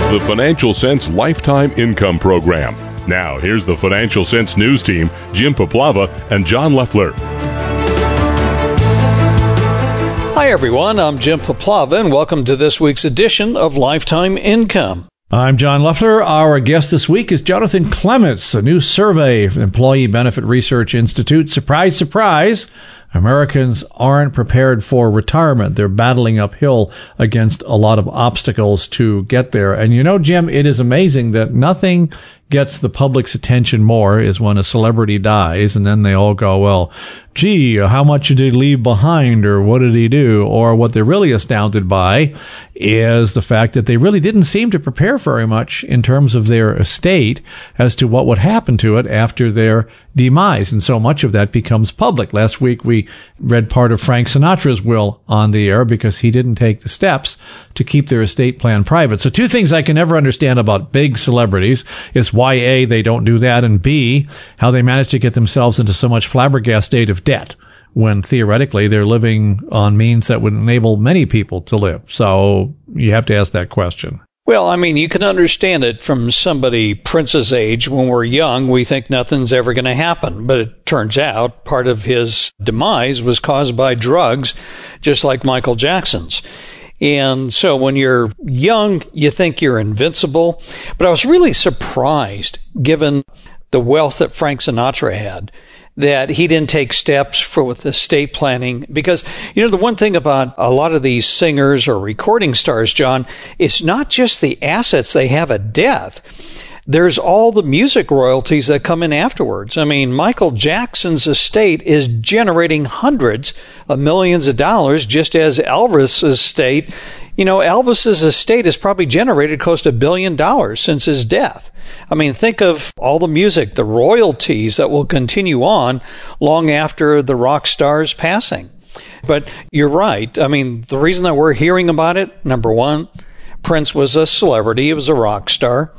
the Financial Sense Lifetime Income Program. Now, here's the Financial Sense News Team, Jim Poplava and John Leffler. Hi, everyone. I'm Jim Poplava, and welcome to this week's edition of Lifetime Income. I'm John Leffler. Our guest this week is Jonathan Clements. A new survey from Employee Benefit Research Institute. Surprise, surprise. Americans aren't prepared for retirement. They're battling uphill against a lot of obstacles to get there. And you know, Jim, it is amazing that nothing gets the public's attention more is when a celebrity dies, and then they all go, well, gee, how much did he leave behind, or what did he do? Or what they're really astounded by is the fact that they really didn't seem to prepare very much in terms of their estate as to what would happen to it after their demise. And so much of that becomes public. Last week, we read part of Frank Sinatra's will on the air because he didn't take the steps to keep their estate plan private. So two things I can never understand about big celebrities is why, A, they don't do that, and B, how they manage to get themselves into so much flabbergasted of debt when theoretically they're living on means that would enable many people to live. So you have to ask that question. Well, I mean, you can understand it from somebody Prince's age. When we're young, we think nothing's ever going to happen. But it turns out part of his demise was caused by drugs, just like Michael Jackson's. And so when you're young, you think you're invincible. But I was really surprised, given the wealth that Frank Sinatra had, that he didn't take steps for the estate planning. Because, you know, the one thing about a lot of these singers or recording stars, John, it's not just the assets they have at death. There's all the music royalties that come in afterwards. I mean, Michael Jackson's estate is generating hundreds of millions of dollars, just as Elvis's estate. You know, Elvis's estate has probably generated close to $1 billion since his death. I mean, think of all the music, the royalties that will continue on long after the rock star's passing. But you're right. I mean, the reason that we're hearing about it, number one, Prince was a celebrity. He was a rock star.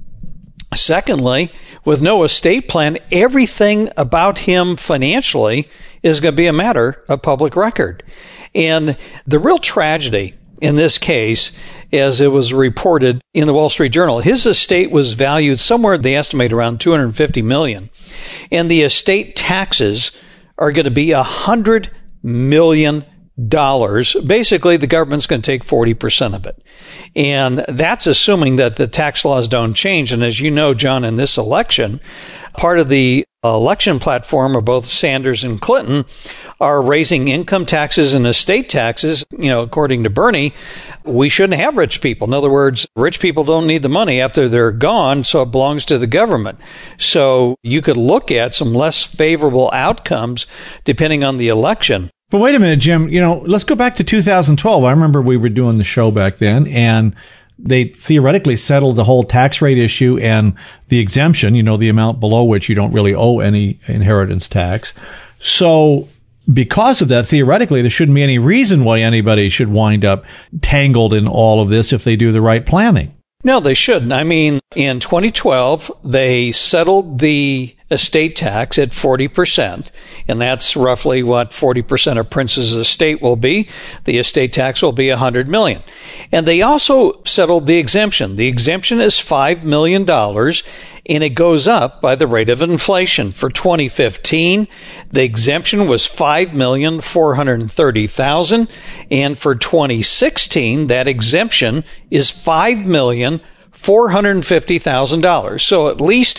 Secondly, with no estate plan, everything about him financially is going to be a matter of public record. And the real tragedy in this case, as it was reported in the Wall Street Journal, his estate was valued somewhere, they estimate, around $250 million. And the estate taxes are going to be $100 million. Basically, the government's going to take 40% of it. And that's assuming that the tax laws don't change. And as you know, John, in this election, part of the election platform of both Sanders and Clinton are raising income taxes and estate taxes. You know, according to Bernie, we shouldn't have rich people. In other words, rich people don't need the money after they're gone, so it belongs to the government. So you could look at some less favorable outcomes depending on the election. But wait a minute, Jim, you know, let's go back to 2012. I remember we were doing the show back then, and they theoretically settled the whole tax rate issue and the exemption, you know, the amount below which you don't really owe any inheritance tax. So because of that, theoretically, there shouldn't be any reason why anybody should wind up tangled in all of this if they do the right planning. No, they shouldn't. I mean, in 2012, they settled the estate tax at 40%, and that's roughly what 40% of Prince's estate will be. The estate tax will be $100 million. And they also settled the exemption. The exemption is $5 million, and it goes up by the rate of inflation. For 2015, the exemption was $5,430,000, and for 2016, that exemption is $5,450,000. So at least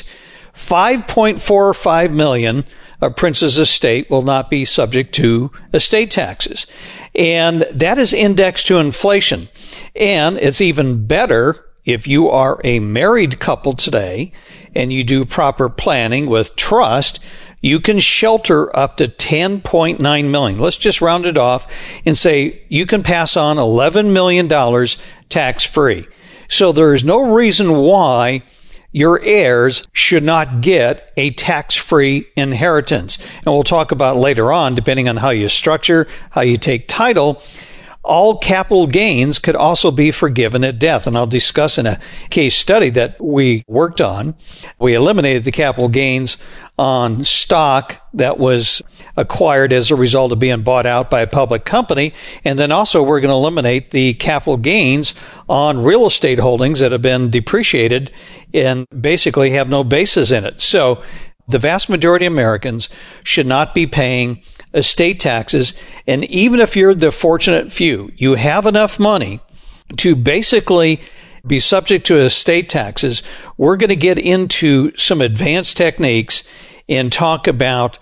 $5.45 million of Prince's estate will not be subject to estate taxes. And that is indexed to inflation. And it's even better if you are a married couple today and you do proper planning with trust. You can shelter up to $10.9 million. Let's just round it off and say you can pass on $11 million tax-free. So there is no reason why your heirs should not get a tax-free inheritance. And we'll talk about later on, depending on how you structure, how you take title, all capital gains could also be forgiven at death. And I'll discuss in a case study that we worked on. We eliminated the capital gains on stock that was acquired as a result of being bought out by a public company. And then also we're going to eliminate the capital gains on real estate holdings that have been depreciated and basically have no basis in it. So the vast majority of Americans should not be paying estate taxes. And even if you're the fortunate few, you have enough money to basically be subject to estate taxes. We're going to get into some advanced techniques and talk about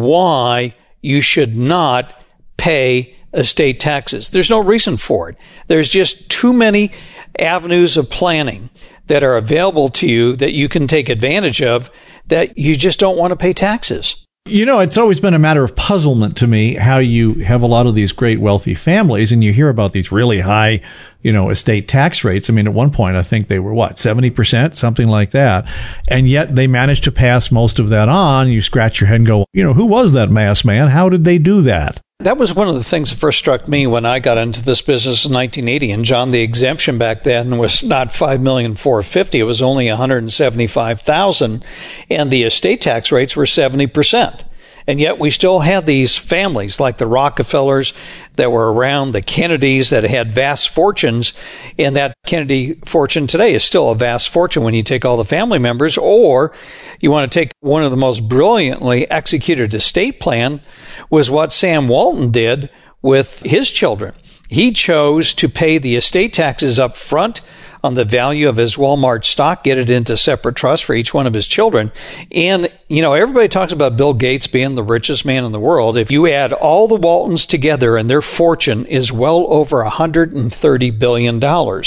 why you should not pay estate taxes. There's no reason for it. There's just too many avenues of planning that are available to you that you can take advantage of that you just don't want to pay taxes. You know, it's always been a matter of puzzlement to me how you have a lot of these great wealthy families and you hear about these really high, estate tax rates. I mean, at one point, I think they were 70%, something like that. And yet they managed to pass most of that on. You scratch your head and go, who was that mass man? How did they do that? That was one of the things that first struck me when I got into this business in 1980. And John, the exemption back then was not $5,450,000. It was only $175,000. And the estate tax rates were 70%. And yet we still had these families like the Rockefellers that were around, the Kennedys that had vast fortunes. And that Kennedy fortune today is still a vast fortune when you take all the family members. Or you want to take one of the most brilliantly executed estate plan was what Sam Walton did with his children. He chose to pay the estate taxes up front on the value of his Walmart stock, get it into separate trusts for each one of his children. And, everybody talks about Bill Gates being the richest man in the world. If you add all the Waltons together and their fortune is well over $130 billion.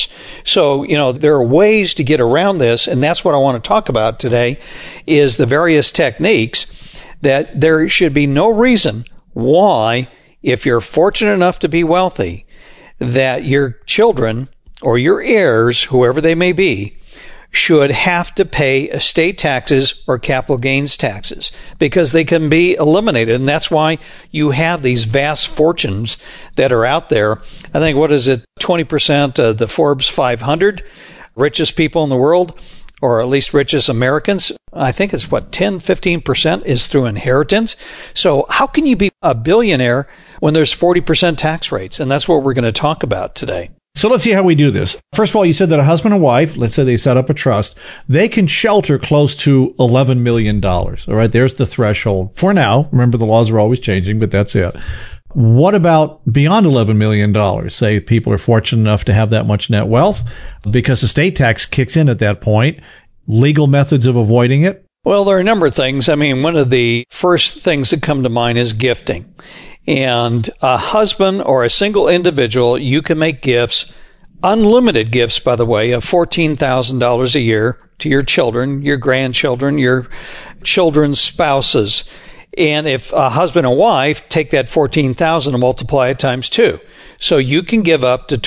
So, there are ways to get around this. And that's what I want to talk about today is the various techniques that there should be no reason why, if you're fortunate enough to be wealthy, that your children or your heirs, whoever they may be, should have to pay estate taxes or capital gains taxes because they can be eliminated. And that's why you have these vast fortunes that are out there. I think, 20% of the Forbes 500 richest people in the world, or at least richest Americans. I think it's 10-15% is through inheritance. So how can you be a billionaire when there's 40% tax rates? And that's what we're going to talk about today. So let's see how we do this. First of all, you said that a husband and wife, let's say they set up a trust, they can shelter close to $11 million. All right, there's the threshold for now. Remember, the laws are always changing, but that's it. What about beyond $11 million? Say people are fortunate enough to have that much net wealth because estate tax kicks in at that point. Legal methods of avoiding it? Well, there are a number of things. I mean, one of the first things that come to mind is gifting. And a husband or a single individual, you can make gifts, unlimited gifts, by the way, of $14,000 a year to your children, your grandchildren, your children's spouses. And if a husband and wife take that $14,000 and multiply it times 2. So you can give up to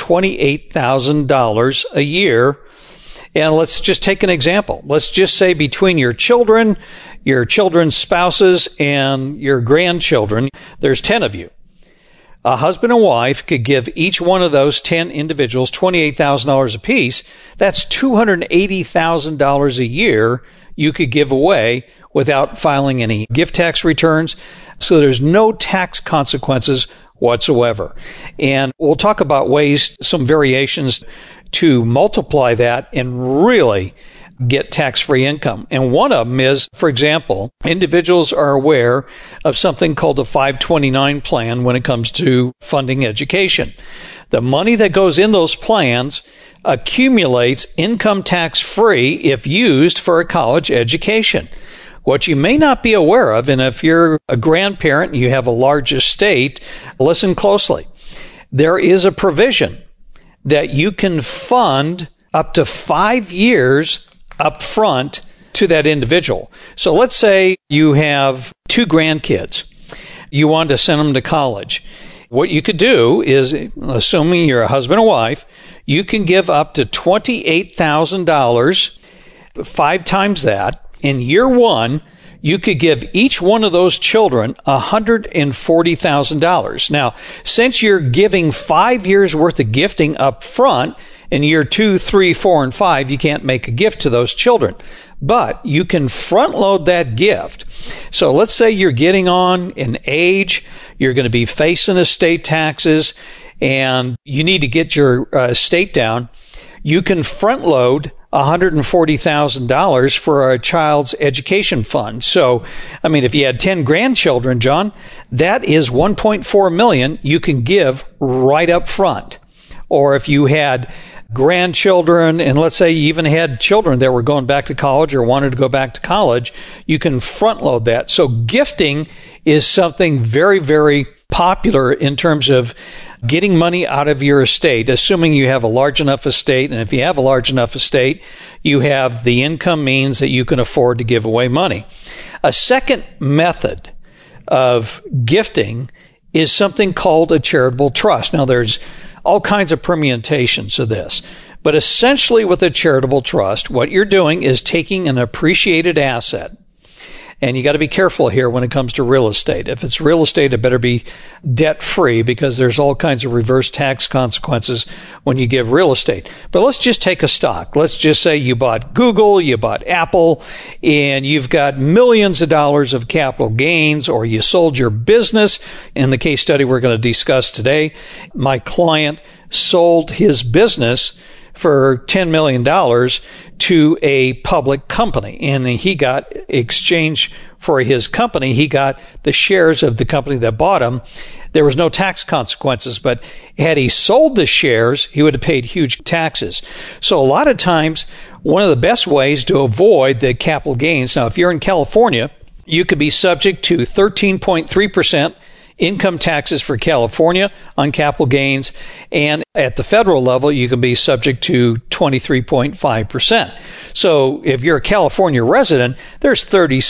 $28,000 a year. And let's just take an example. Let's just say between your children's spouses, and your grandchildren, there's 10 of you. A husband and wife could give each one of those 10 individuals $28,000 apiece. That's $280,000 a year you could give away without filing any gift tax returns. So there's no tax consequences whatsoever. And we'll talk about ways, some variations to multiply that and really get tax-free income. And one of them is, for example, individuals are aware of something called the 529 plan when it comes to funding education. The money that goes in those plans accumulates income tax-free if used for a college education. What you may not be aware of, and if you're a grandparent and you have a large estate, listen closely. There is a provision that you can fund up to 5 years up front to that individual. So let's say you have 2 grandkids. You want to send them to college. What you could do is, assuming you're a husband and wife, you can give up to $28,000, 5 times that. In year 1, you could give each one of those children $140,000. Now, since you're giving 5 years worth of gifting up front, in year 2, 3, 4, and 5, you can't make a gift to those children. But you can front load that gift. So let's say you're getting on in age, you're going to be facing estate taxes, and you need to get your estate down. You can front load $140,000 for a child's education fund. So, I mean, if you had 10 grandchildren, John, that is $1.4 million you can give right up front. Or if you had grandchildren, and let's say you even had children that were going back to college or wanted to go back to college, you can front load that. So gifting is something very, very popular in terms of getting money out of your estate, assuming you have a large enough estate. And if you have a large enough estate, you have the income means that you can afford to give away money. A second method of gifting is something called a charitable trust. Now, there's all kinds of permutations of this. But essentially with a charitable trust, what you're doing is taking an appreciated asset. And you got to be careful here when it comes to real estate. If it's real estate, it better be debt-free because there's all kinds of reverse tax consequences when you give real estate. But let's just take a stock. Let's just say you bought Google, you bought Apple, and you've got millions of dollars of capital gains, or you sold your business. In the case study we're going to discuss today, my client sold his business for $10 million to a public company. And he got exchange for his company. He got the shares of the company that bought him. There was no tax consequences, but had he sold the shares, he would have paid huge taxes. So a lot of times, one of the best ways to avoid the capital gains, now if you're in California, you could be subject to 13.3% income taxes for California on capital gains, and at the federal level, you can be subject to 23.5%. So if you're a California resident, there's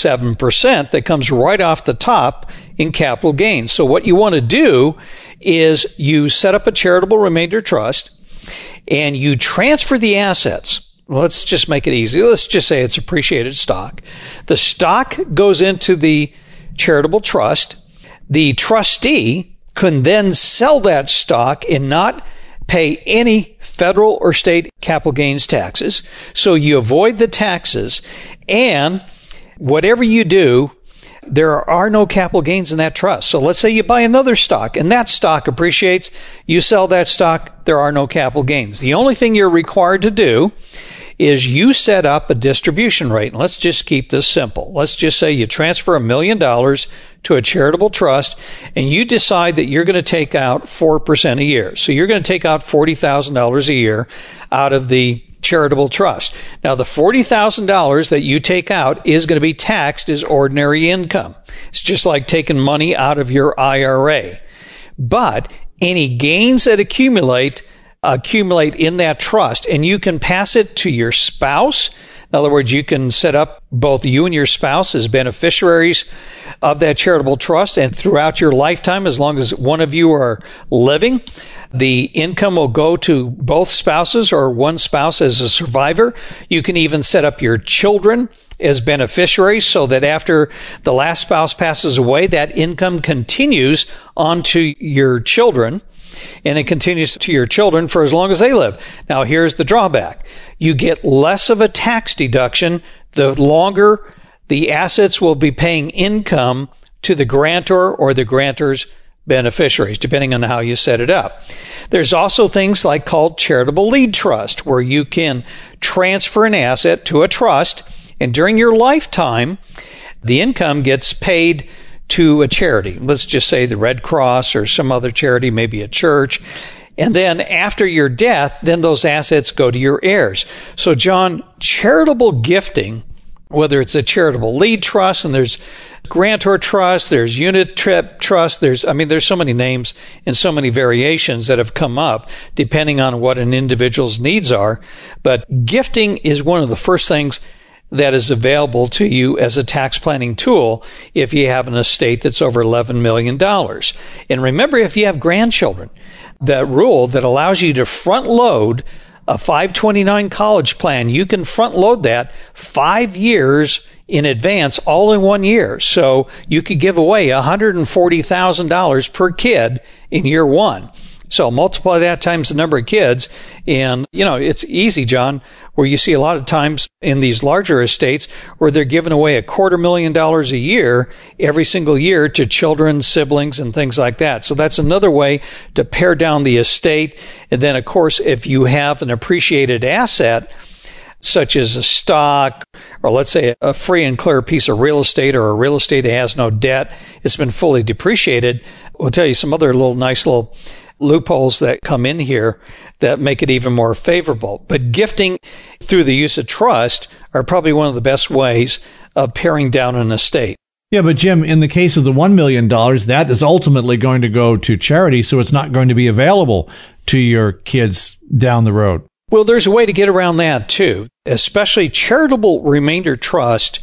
37% that comes right off the top in capital gains. So what you want to do is you set up a charitable remainder trust and you transfer the assets. Let's just make it easy. Let's just say it's appreciated stock. The stock goes into the charitable trust. The trustee can then sell that stock and not pay any federal or state capital gains taxes. So you avoid the taxes, and whatever you do, there are no capital gains in that trust. So let's say you buy another stock and that stock appreciates. You sell that stock, there are no capital gains. The only thing you're required to do is you set up a distribution rate. And let's just keep this simple. Let's just say you transfer $1 million to a charitable trust and you decide that you're going to take out 4% a year. So you're going to take out $40,000 a year out of the charitable trust. Now, the $40,000 that you take out is going to be taxed as ordinary income. It's just like taking money out of your IRA. But any gains that accumulate in that trust, and you can pass it to your spouse. In other words, you can set up both you and your spouse as beneficiaries of that charitable trust, and throughout your lifetime, as long as one of you are living, the income will go to both spouses or one spouse as a survivor. You can even set up your children as beneficiaries so that after the last spouse passes away, that income continues onto your children. And it continues to your children for as long as they live. Now, here's the drawback. You get less of a tax deduction the longer the assets will be paying income to the grantor or the grantor's beneficiaries, depending on how you set it up. There's also things like called charitable lead trust, where you can transfer an asset to a trust, and during your lifetime, the income gets paid to a charity. Let's just say the Red Cross or some other charity, maybe a church. And then after your death, then those assets go to your heirs. So, John, charitable gifting, whether it's a charitable lead trust, and there's grantor trust, there's unit trust, there's so many names and so many variations that have come up depending on what an individual's needs are. But gifting is one of the first things that is available to you as a tax planning tool if you have an estate that's over $11 million. And remember, if you have grandchildren, that rule that allows you to front load a 529 college plan, you can front load that 5 years in advance, all in 1 year. So you could give away $140,000 per kid in year one. So multiply that times the number of kids. And, it's easy, John, where you see a lot of times in these larger estates where they're giving away $250,000 a year every single year to children, siblings, and things like that. So that's another way to pare down the estate. And then, of course, if you have an appreciated asset, such as a stock, or let's say a free and clear piece of real estate, or a real estate that has no debt, it's been fully depreciated, we'll tell you some other nice little loopholes that come in here that make it even more favorable. But gifting through the use of trust are probably one of the best ways of paring down an estate. Yeah, but Jim, in the case of the $1 million, that is ultimately going to go to charity, so it's not going to be available to your kids down the road. Well, there's a way to get around that too. Especially charitable remainder trust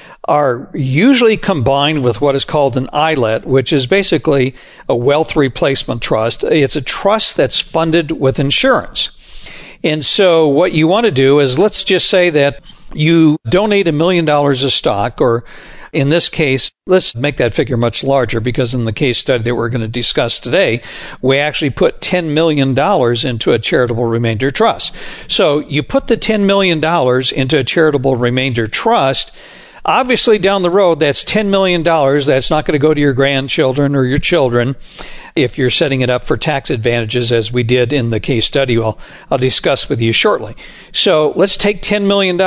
are usually combined with what is called an ILET, which is basically a wealth replacement trust. It's a trust that's funded with insurance. And so what you want to do is, let's just say that you donate $1 million of stock, or in this case, let's make that figure much larger, because in the case study that we're going to discuss today, we actually put $10 million into a charitable remainder trust. So you put the $10 million into a charitable remainder trust. Obviously, down the road, that's $10 million. That's not going to go to your grandchildren or your children if you're setting it up for tax advantages, as we did in the case study I'll discuss with you shortly. So let's take $10 million.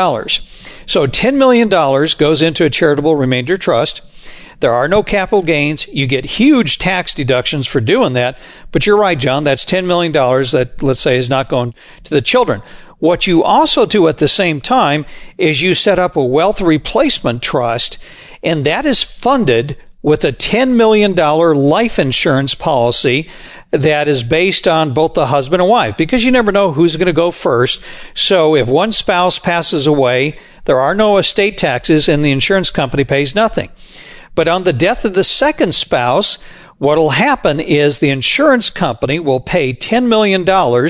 So $10 million goes into a charitable remainder trust. There are no capital gains. You get huge tax deductions for doing that. But you're right, John, that's $10 million that, let's say, is not going to the children. What you also do at the same time is you set up a wealth replacement trust, and that is funded with a $10 million life insurance policy that is based on both the husband and wife, because you never know who's going to go first. So if one spouse passes away, there are no estate taxes and the insurance company pays nothing. But on the death of the second spouse, what will happen is the insurance company will pay $10 million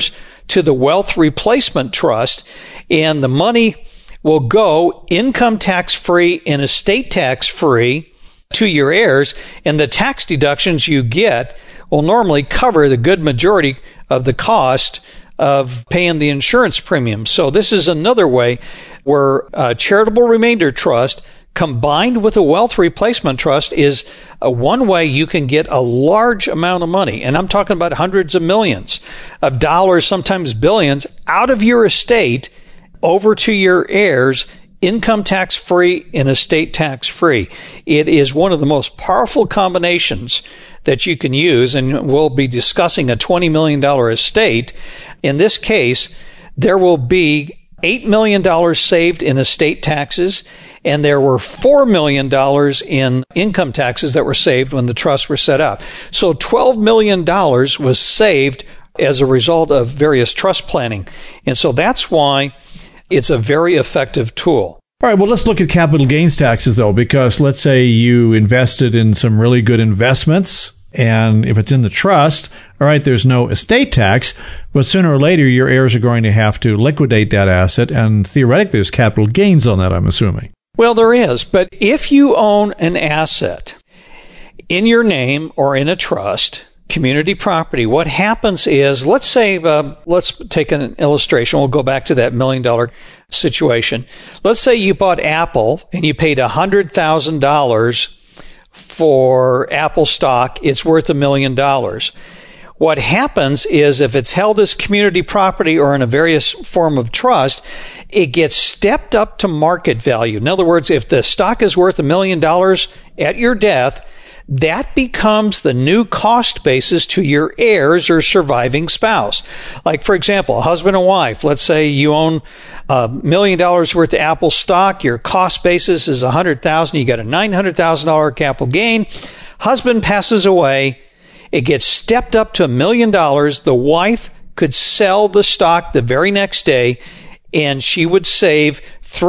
to the wealth replacement trust, and the money will go income tax-free and estate tax-free to your heirs, and the tax deductions you get will normally cover the good majority of the cost of paying the insurance premium. So this is another way where a charitable remainder trust combined with a wealth replacement trust is one way you can get a large amount of money, and I'm talking about hundreds of millions of dollars, sometimes billions, out of your estate over to your heirs, income tax-free and estate tax-free. It is one of the most powerful combinations that you can use, and we'll be discussing a $20 million estate. In this case, there will be $8 million saved in estate taxes, and there were $4 million in income taxes that were saved when the trusts were set up. So $12 million was saved as a result of various trust planning. And so that's why it's a very effective tool. All right, well, let's look at capital gains taxes, though, because let's say you invested in some really good investments, and if it's in the trust, all right, there's no estate tax, but sooner or later your heirs are going to have to liquidate that asset, and theoretically there's capital gains on that, I'm assuming. Well, there is, but if you own an asset in your name or in a trust, community property, what happens is, let's say, let's take an illustration. We'll go back to that $1 million situation. Let's say you bought Apple and you paid $100,000 for Apple stock. It's worth $1 million. What happens is, if it's held as community property or in a various form of trust, it gets stepped up to market value. In other words, if the stock is worth $1 million at your death, that becomes the new cost basis to your heirs or surviving spouse. Like, for example, a husband and wife. Let's say you own $1 million worth of Apple stock. Your cost basis is $100,000. You got a $900,000 capital gain. Husband passes away. It gets stepped up to $1 million. The wife could sell the stock the very next day, and she would save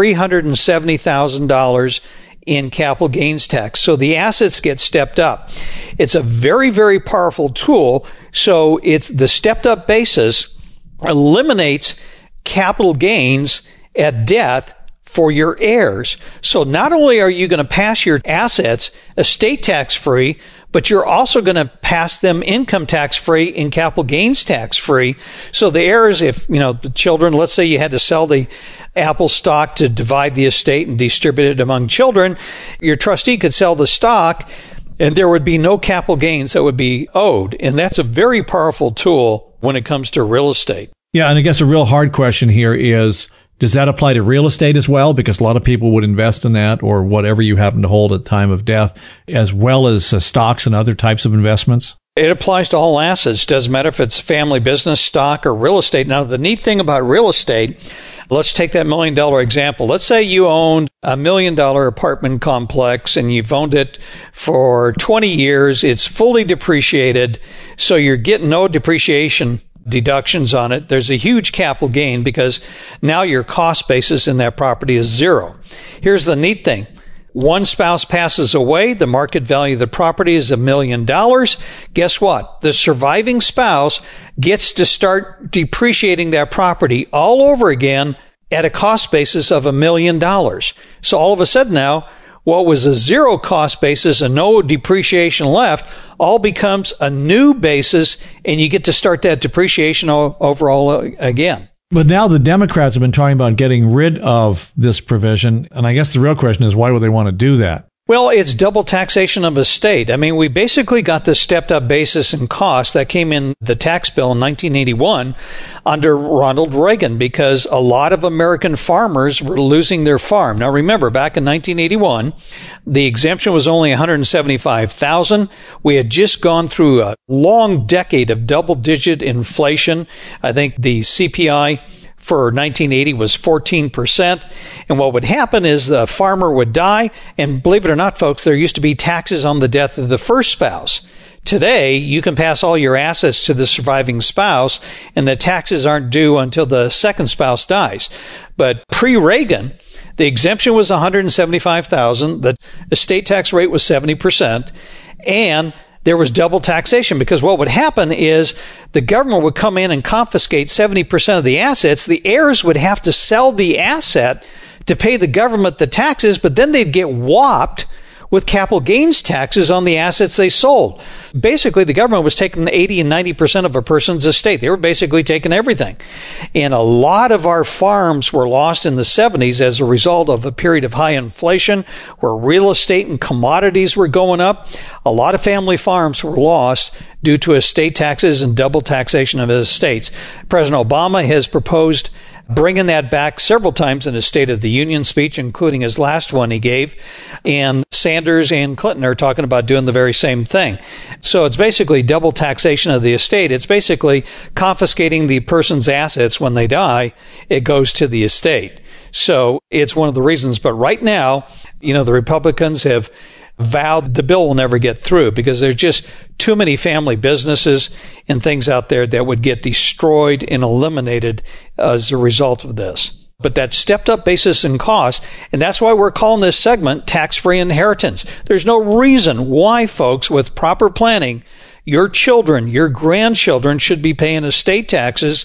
$370,000 in capital gains tax. So the assets get stepped up. It's a very, very powerful tool. So it's the stepped up basis eliminates capital gains at death for your heirs. So not only are you going to pass your assets estate tax free, but you're also going to pass them income tax free and capital gains tax free. So the heirs, if, the children, let's say you had to sell the Apple stock to divide the estate and distribute it among children, your trustee could sell the stock and there would be no capital gains that would be owed. And that's a very powerful tool when it comes to real estate. Yeah. And I guess a real hard question here is, does that apply to real estate as well? Because a lot of people would invest in that or whatever you happen to hold at the time of death, as well as stocks and other types of investments? It applies to all assets. Doesn't matter if it's family business, stock, or real estate. Now, the neat thing about real estate, let's take that $1 million example. Let's say you owned a $1 million apartment complex and you've owned it for 20 years. It's fully depreciated, so you're getting no depreciation deductions on it. There's a huge capital gain because now your cost basis in that property is zero. Here's the neat thing. One spouse passes away. The market value of the property is $1 million. Guess what? The surviving spouse gets to start depreciating that property all over again at a cost basis of $1 million. So all of a sudden now, what was a zero cost basis and no depreciation left all becomes a new basis, and you get to start that depreciation overall again. But now the Democrats have been talking about getting rid of this provision, and I guess the real question is, why would they want to do that? Well, it's double taxation of a state. I mean, we basically got the stepped-up basis and cost that came in the tax bill in 1981 under Ronald Reagan because a lot of American farmers were losing their farm. Now, remember, back in 1981, the exemption was only $175,000. We had just gone through a long decade of double-digit inflation. I think the CPI for 1980 was 14%. And what would happen is the farmer would die. And believe it or not, folks, there used to be taxes on the death of the first spouse. Today, you can pass all your assets to the surviving spouse, and the taxes aren't due until the second spouse dies. But pre-Reagan, the exemption was $175,000. The estate tax rate was 70%. And there was double taxation because what would happen is the government would come in and confiscate 70% of the assets. The heirs would have to sell the asset to pay the government the taxes, but then they'd get whopped with capital gains taxes on the assets they sold. Basically, the government was taking 80 and 90% of a person's estate. They were basically taking everything. And a lot of our farms were lost in the 70s as a result of a period of high inflation where real estate and commodities were going up. A lot of family farms were lost due to estate taxes and double taxation of estates. President Obama has proposed bringing that back several times in his State of the Union speech, including his last one he gave. And Sanders and Clinton are talking about doing the very same thing. So it's basically double taxation of the estate. It's basically confiscating the person's assets when they die. It goes to the estate. So it's one of the reasons. But right now, the Republicans have vowed the bill will never get through because there's just too many family businesses and things out there that would get destroyed and eliminated as a result of this. But that stepped up basis and cost, and that's why we're calling this segment tax-free inheritance. There's no reason why, folks, with proper planning, your children, your grandchildren should be paying estate taxes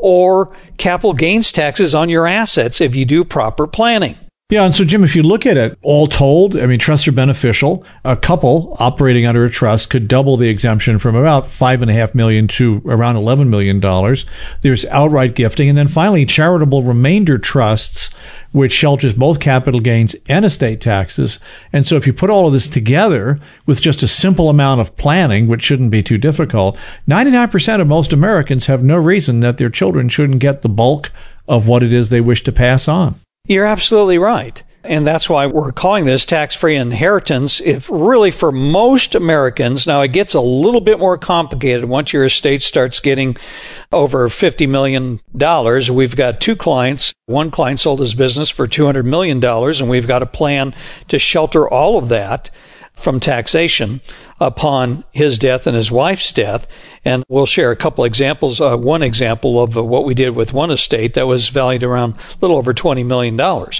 or capital gains taxes on your assets if you do proper planning. Yeah, and so, Jim, if you look at it, all told, trusts are beneficial. A couple operating under a trust could double the exemption from about $5.5 million to around $11 million. There's outright gifting. And then finally, charitable remainder trusts, which shelters both capital gains and estate taxes. And so if you put all of this together with just a simple amount of planning, which shouldn't be too difficult, 99% of most Americans have no reason that their children shouldn't get the bulk of what it is they wish to pass on. You're absolutely right. And that's why we're calling this tax-free inheritance. If really for most Americans, now it gets a little bit more complicated once your estate starts getting over $50 million. We've got two clients. One client sold his business for $200 million, and we've got a plan to shelter all of that from taxation upon his death and his wife's death. And we'll share a couple examples. One example of what we did with one estate that was valued around a little over $20 million.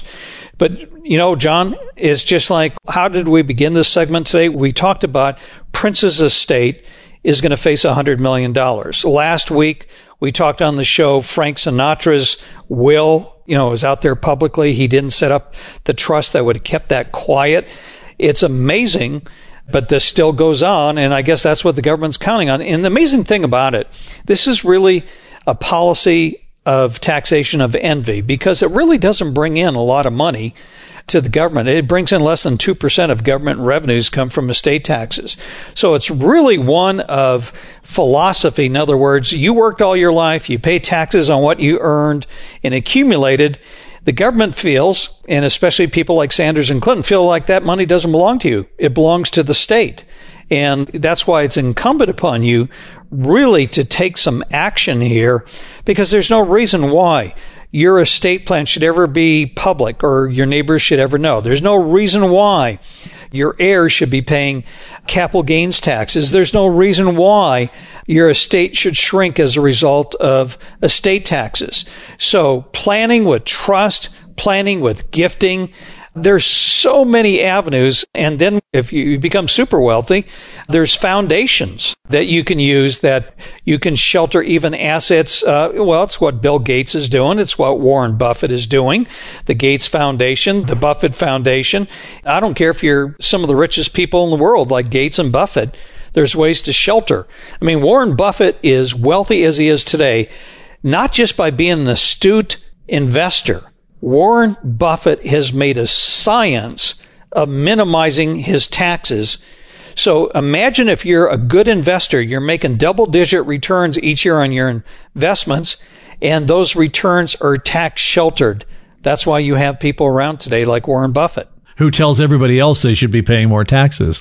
But, John, it's just like, how did we begin this segment today? We talked about Prince's estate is going to face $100 million. Last week, We talked on the show, Frank Sinatra's will, was out there publicly. He didn't set up the trust that would have kept that quiet. It's amazing, but this still goes on, and I guess that's what the government's counting on. And the amazing thing about it, this is really a policy of taxation of envy, because it really doesn't bring in a lot of money to the government. It brings in less than 2% of government revenues come from estate taxes. So it's really one of philosophy. In other words, you worked all your life, you pay taxes on what you earned and accumulated. The government feels, and especially people like Sanders and Clinton, feel like that money doesn't belong to you. It belongs to the state. And that's why it's incumbent upon you really to take some action here, because there's no reason why your estate plan should ever be public or your neighbors should ever know. There's no reason why your heirs should be paying capital gains taxes. There's no reason why your estate should shrink as a result of estate taxes. So planning with trust, planning with gifting, there's so many avenues. And then if you become super wealthy, there's foundations that you can use that you can shelter even assets. It's what Bill Gates is doing. It's what Warren Buffett is doing. The Gates Foundation, the Buffett Foundation. I don't care if you're some of the richest people in the world like Gates and Buffett. There's ways to shelter. I mean, Warren Buffett is wealthy as he is today, not just by being an astute investor. Warren Buffett has made a science of minimizing his taxes. So imagine if you're a good investor, you're making double-digit returns each year on your investments, and those returns are tax sheltered. That's why you have people around today like Warren Buffett, who tells everybody else they should be paying more taxes.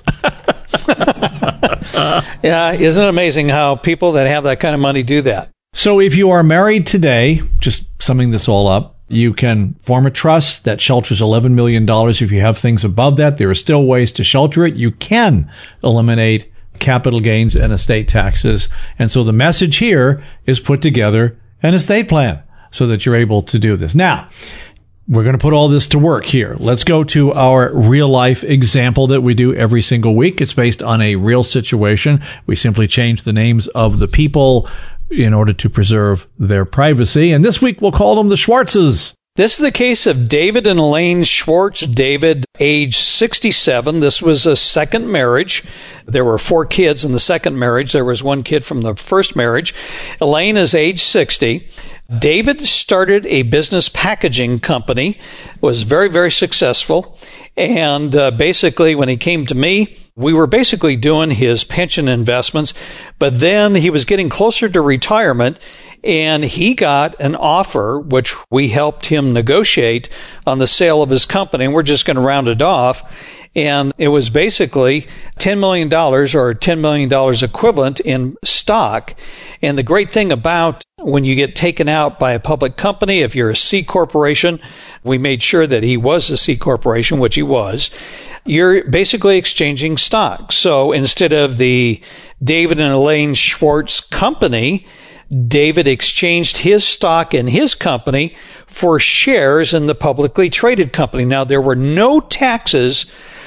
Yeah, isn't it amazing how people that have that kind of money do that? So if you are married today, just summing this all up, you can form a trust that shelters $11 million. If you have things above that, there are still ways to shelter it. You can eliminate capital gains and estate taxes. And so the message here is put together an estate plan so that you're able to do this. Now, we're going to put all this to work here. Let's go to our real life example that we do every single week. It's based on a real situation. We simply change the names of the people in order to preserve their privacy. And this week we'll call them the Schwartzes. This is the case of David and Elaine Schwartz. David, age 67. This was a second marriage. There were 4 kids in the second marriage. There was 1 kid from the first marriage. Elaine is age 60. David started a business packaging company, was very, very successful. And basically, when he came to me, we were basically doing his pension investments. But then he was getting closer to retirement, and he got an offer, which we helped him negotiate on the sale of his company. And we're just going to round it off. And it was basically $10 million or $10 million equivalent in stock. And the great thing about when you get taken out by a public company, if you're a C corporation, we made sure that he was a C corporation, which he was, you're basically exchanging stock. So instead of the David and Elaine Schwartz company, David exchanged his stock in his company for shares in the publicly traded company. Now, there were no taxes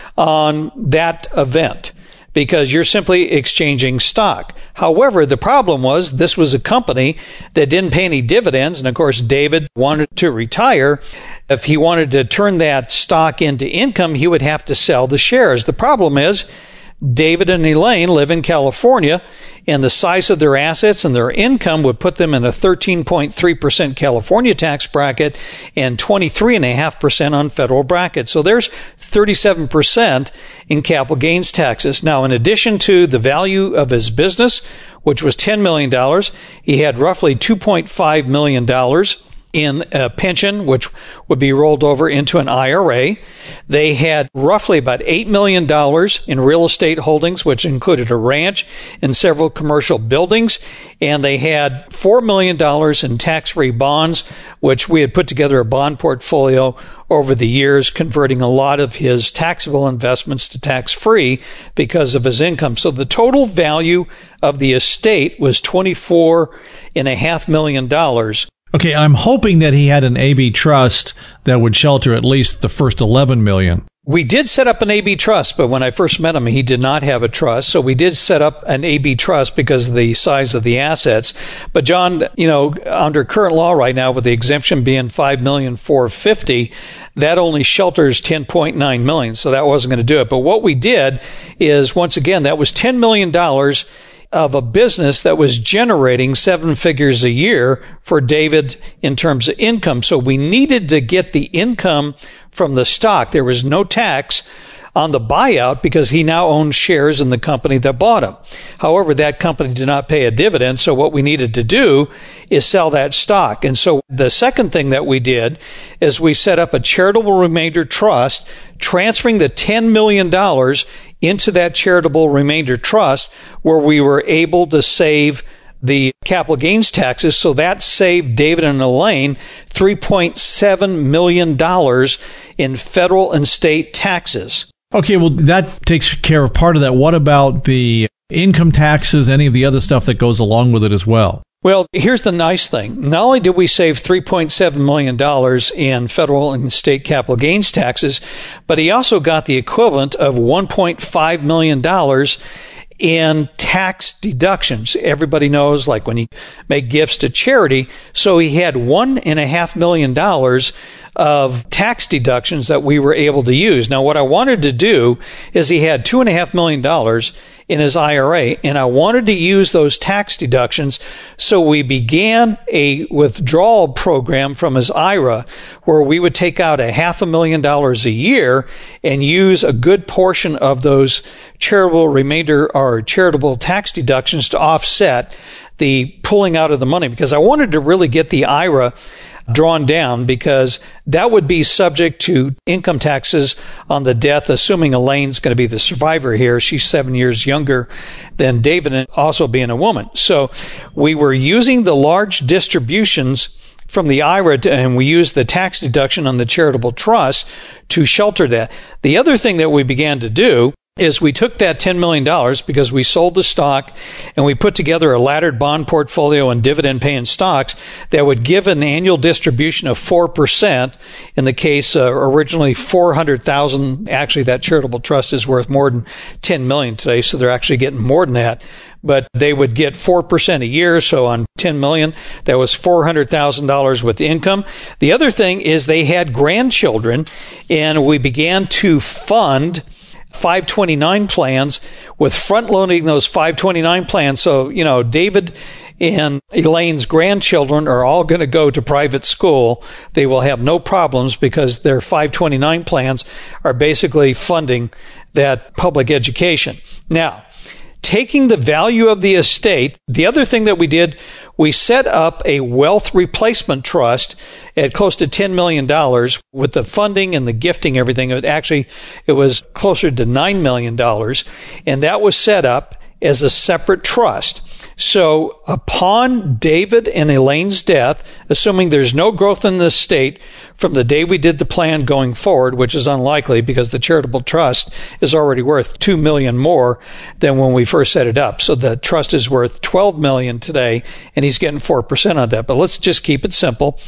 on that event because you're simply exchanging stock. However, the problem was this was a company that didn't pay any dividends. And of course, David wanted to retire. If he wanted to turn that stock into income, he would have to sell the shares. The problem is David and Elaine live in California, and the size of their assets and their income would put them in a 13.3% California tax bracket and 23.5% on federal bracket. So there's 37% in capital gains taxes. Now, in addition to the value of his business, which was $10 million, he had roughly $2.5 million in a pension, which would be rolled over into an IRA. They had roughly about $8 million in real estate holdings, which included a ranch and several commercial buildings. And they had $4 million in tax-free bonds, which we had put together a bond portfolio over the years, converting a lot of his taxable investments to tax-free because of his income. So the total value of the estate was $24.5 million. Okay, I'm hoping that he had an AB trust that would shelter at least the first $11 million. We did set up an AB trust, but when I first met him, he did not have a trust. So we did set up an AB trust because of the size of the assets. But John, under current law right now, with the exemption being $5,450,000, that only shelters $10.9 million. So that wasn't going to do it. But what we did is, once again, that was $10 million of a business that was generating 7 figures a year for David in terms of income. So we needed to get the income from the stock. There was no tax on the buyout because he now owns shares in the company that bought him. However, that company did not pay a dividend. So what we needed to do is sell that stock. And so the second thing that we did is we set up a charitable remainder trust, transferring the $10 million into that charitable remainder trust, where we were able to save the capital gains taxes. So that saved David and Elaine $3.7 million in federal and state taxes. Okay, well, that takes care of part of that. What about the income taxes, any of the other stuff that goes along with it as well? Well, here's the nice thing. Not only did we save $3.7 million in federal and state capital gains taxes, but he also got the equivalent of $1.5 million in tax deductions. Everybody knows, like when you make gifts to charity. So he had $1.5 million of tax deductions that we were able to use. Now, what I wanted to do is he had $2.5 million in his IRA, and I wanted to use those tax deductions. So we began a withdrawal program from his IRA where we would take out $500,000 a year and use a good portion of those charitable remainder or charitable tax deductions to offset the pulling out of the money, because I wanted to really get the IRA drawn down, because that would be subject to income taxes on the death, assuming Elaine's going to be the survivor here. She's 7 years younger than David, and also being a woman. So we were using the large distributions from the IRA, and we used the tax deduction on the charitable trust to shelter that. The other thing that we began to do is we took that $10 million because we sold the stock, and we put together a laddered bond portfolio and dividend-paying stocks that would give an annual distribution of 4%. In the case originally $400,000. Actually, that charitable trust is worth more than $10 million today, so they're actually getting more than that. But they would get 4% a year, so on $10 million, that was $400,000 with income. The other thing is they had grandchildren, and we began to fund 529 plans with front-loading those 529 plans. So, David and Elaine's grandchildren are all going to go to private school. They will have no problems because their 529 plans are basically funding that public education. Now, taking the value of the estate, the other thing that we did, we set up a wealth replacement trust at close to $10 million with the funding and the gifting, everything. It was closer to $9 million, and that was set up as a separate trust. So upon David and Elaine's death, assuming there's no growth in the estate from the day we did the plan going forward, which is unlikely because the charitable trust is already worth $2 million more than when we first set it up. So the trust is worth $12 million today, and he's getting 4% on that. But let's just keep it simple.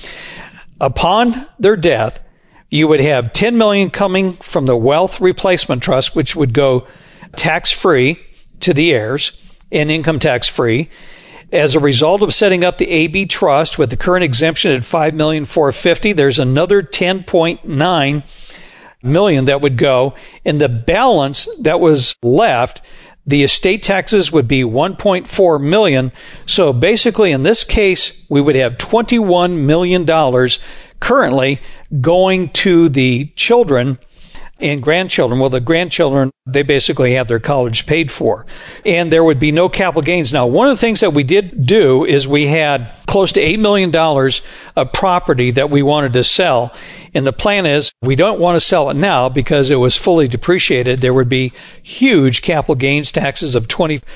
Upon their death, you would have $10 million coming from the wealth replacement trust, which would go tax-free to the heirs and income tax-free. As a result of setting up the AB trust with the current exemption at $5,450,000, there's another $10.9 million that would go, and the balance that was left, the estate taxes would be $1.4 million. So basically, in this case, we would have $21 million currently going to the children and grandchildren. Well, the grandchildren, they basically have their college paid for. And there would be no capital gains. Now, one of the things that we did do is we had close to $8 million of property that we wanted to sell. And the plan is we don't want to sell it now because it was fully depreciated. There would be huge capital gains taxes of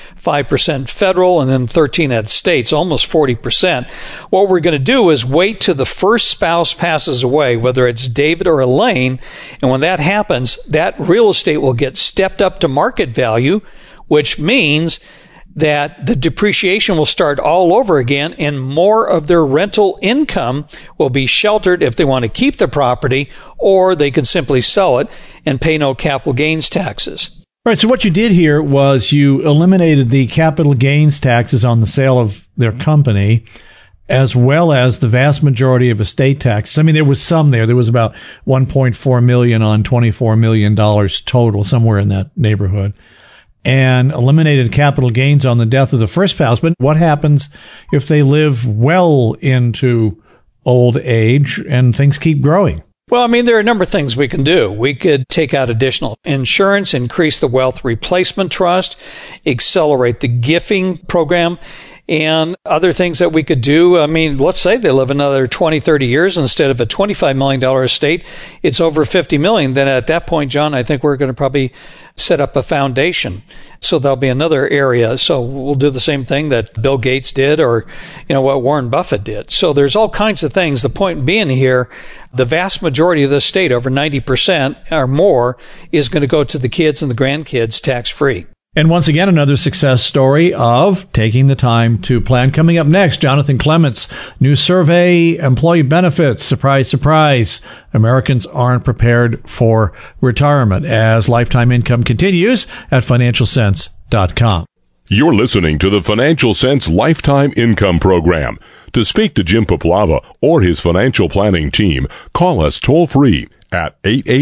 25% federal and then 13% at states, almost 40%. What we're going to do is wait till the first spouse passes away, whether it's David or Elaine. And when that happens, that real estate will get stepped up to market value, which means that the depreciation will start all over again and more of their rental income will be sheltered if they want to keep the property, or they can simply sell it and pay no capital gains taxes. Right. So what you did here was you eliminated the capital gains taxes on the sale of their company, as well as the vast majority of estate taxes. I mean, there was some there. There was about $1.4 million on $24 million total, somewhere in that neighborhood, and eliminated capital gains on the death of the first spouse. But what happens if they live well into old age and things keep growing? Well, I mean, there are a number of things we can do. We could take out additional insurance, increase the wealth replacement trust, accelerate the gifting program, and other things that we could do. I mean, let's say they live another 20, 30 years. Instead of a $25 million estate, it's over $50 million. Then at that point, John, I think we're going to probably set up a foundation. So there'll be another area. So we'll do the same thing that Bill Gates did, or, what Warren Buffett did. So there's all kinds of things. The point being here, the vast majority of the estate, over 90% or more, is going to go to the kids and the grandkids tax-free. And once again, another success story of taking the time to plan. Coming up next, Jonathan Clements, new survey, employee benefits. Surprise, surprise. Americans aren't prepared for retirement, as lifetime income continues at financialsense.com. You're listening to the Financial Sense Lifetime Income Program. To speak to Jim Poplava or his financial planning team, call us toll-free at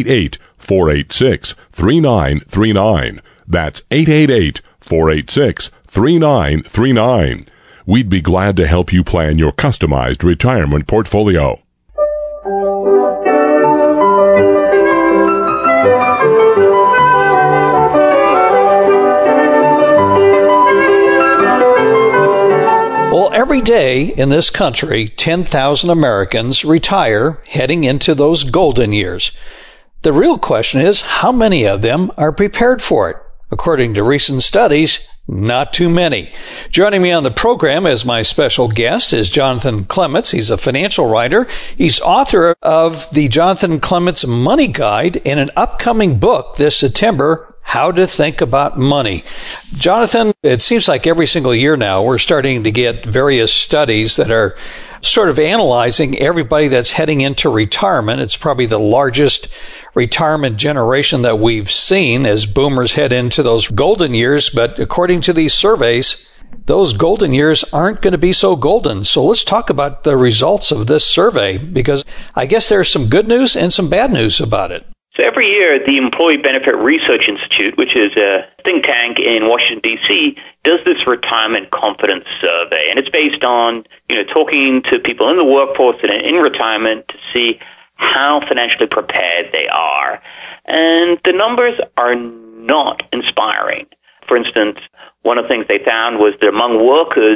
888-486-3939. That's 888-486-3939. We'd be glad to help you plan your customized retirement portfolio. Well, every day in this country, 10,000 Americans retire heading into those golden years. The real question is, how many of them are prepared for it? According to recent studies, not too many. Joining me on the program as my special guest is Jonathan Clements. He's a financial writer. He's author of the Jonathan Clements Money Guide and an upcoming book this September, How to Think About Money. Jonathan, it seems like every single year now we're starting to get various studies that are sort of analyzing everybody that's heading into retirement. It's probably the largest retirement generation that we've seen as boomers head into those golden years. But according to these surveys, those golden years aren't going to be so golden. So let's talk about the results of this survey, because I guess there's some good news and some bad news about it. So every year, the Employee Benefit Research Institute, which is a think tank in Washington, D.C., does this retirement confidence survey. And it's based on, talking to people in the workforce and in retirement to see how financially prepared they are. And the numbers are not inspiring. For instance, one of the things they found was that among workers,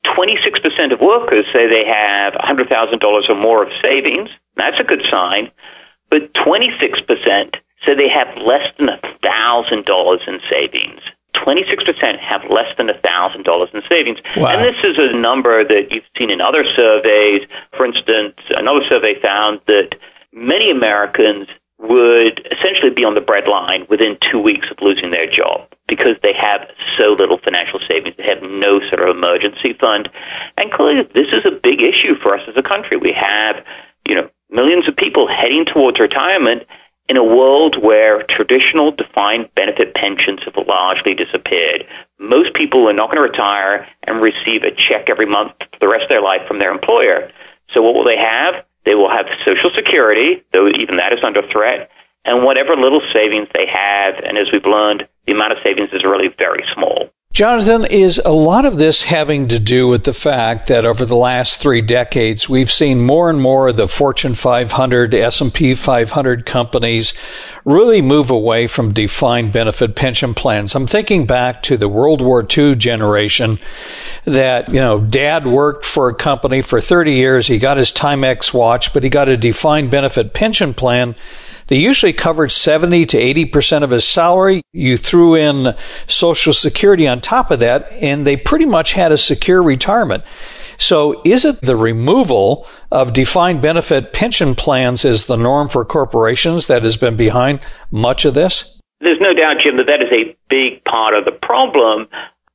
26% of workers say they have $100,000 or more of savings. That's a good sign. But 26% say they have less than $1,000 in savings. 26% have less than $1,000 in savings. Wow. And this is a number that you've seen in other surveys. For instance, another survey found that many Americans would essentially be on the breadline within 2 weeks of losing their job because they have so little financial savings. They have no sort of emergency fund. And clearly, this is a big issue for us as a country. We have, millions of people heading towards retirement in a world where traditional defined benefit pensions have largely disappeared. Most people are not going to retire and receive a check every month for the rest of their life from their employer. So what will they have? They will have Social Security, though even that is under threat, and whatever little savings they have. And as we've learned, the amount of savings is really very small. Jonathan, is a lot of this having to do with the fact that over the last 3 decades, we've seen more and more of the Fortune 500, S&P 500 companies really move away from defined benefit pension plans? I'm thinking back to the World War II generation that, Dad worked for a company for 30 years. He got his Timex watch, but he got a defined benefit pension plan. They usually covered 70 to 80% of his salary. You threw in Social Security on top of that, and they pretty much had a secure retirement. So is it the removal of defined benefit pension plans as the norm for corporations that has been behind much of this? There's no doubt, Jim, that is a big part of the problem.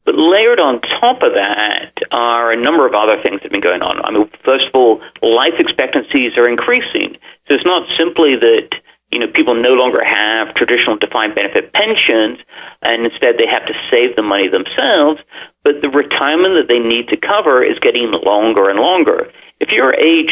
But layered on top of that are a number of other things that have been going on. I mean, first of all, life expectancies are increasing. So it's not simply that, people no longer have traditional defined benefit pensions, and instead they have to save the money themselves, but the retirement that they need to cover is getting longer and longer. If you're age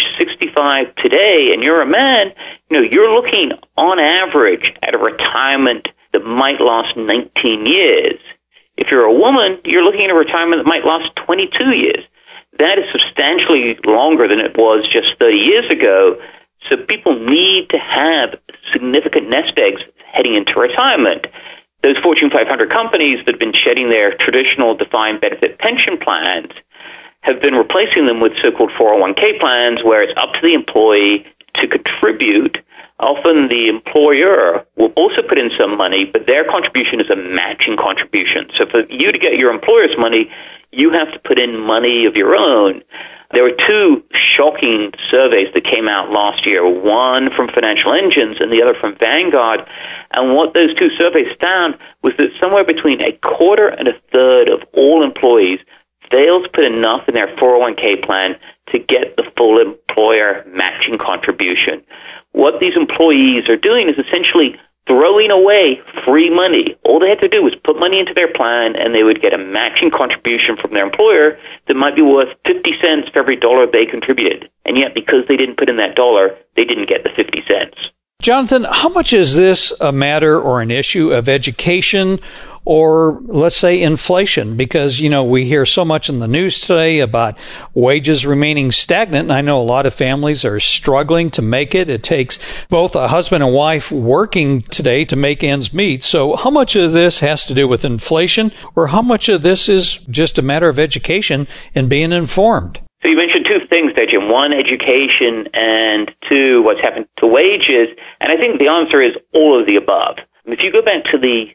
65 today and you're a man, you're looking on average at a retirement that might last 19 years. If you're a woman, you're looking at a retirement that might last 22 years. That is substantially longer than it was just 30 years ago. So people need to have significant nest eggs heading into retirement. Those Fortune 500 companies that have been shedding their traditional defined benefit pension plans have been replacing them with so-called 401k plans where it's up to the employee to contribute. Often the employer will also put in some money, but their contribution is a matching contribution. So for you to get your employer's money, you have to put in money of your own. There were two shocking surveys that came out last year, one from Financial Engines and the other from Vanguard. And what those two surveys found was that somewhere between a quarter and a third of all employees failed to put enough in their 401k plan to get the full employer matching contribution. What these employees are doing is essentially throwing away free money. All they had to do was put money into their plan, and they would get a matching contribution from their employer that might be worth 50 cents for every dollar they contributed. And yet, because they didn't put in that dollar, they didn't get the 50 cents. Jonathan, how much is this a matter or an issue of education or, let's say, inflation? Because, we hear so much in the news today about wages remaining stagnant. And I know a lot of families are struggling to make it. It takes both a husband and wife working today to make ends meet. So how much of this has to do with inflation, or how much of this is just a matter of education and being informed? So you mentioned two things there, Jim. One, education, and two, what's happened to wages. And I think the answer is all of the above. If you go back to the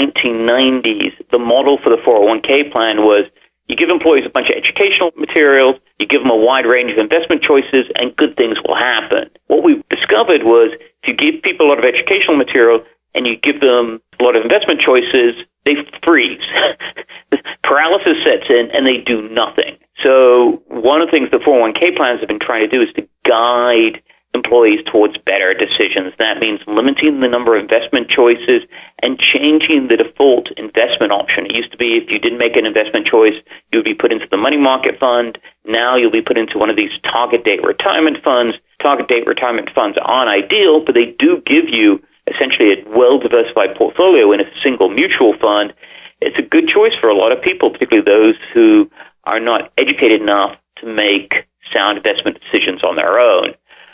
1990s, the model for the 401k plan was you give employees a bunch of educational materials, you give them a wide range of investment choices, and good things will happen. What we discovered was if you give people a lot of educational material and you give them a lot of investment choices, they freeze. Paralysis sets in and they do nothing. So one of the things the 401k plans have been trying to do is to guide employees towards better decisions. That means limiting the number of investment choices and changing the default investment option. It used to be if you didn't make an investment choice, you would be put into the money market fund. Now you'll be put into one of these target date retirement funds. Target date retirement funds aren't ideal, but they do give you essentially a well-diversified portfolio in a single mutual fund. It's a good choice for a lot of people, particularly those who are not educated enough to make sound investment decisions on their own.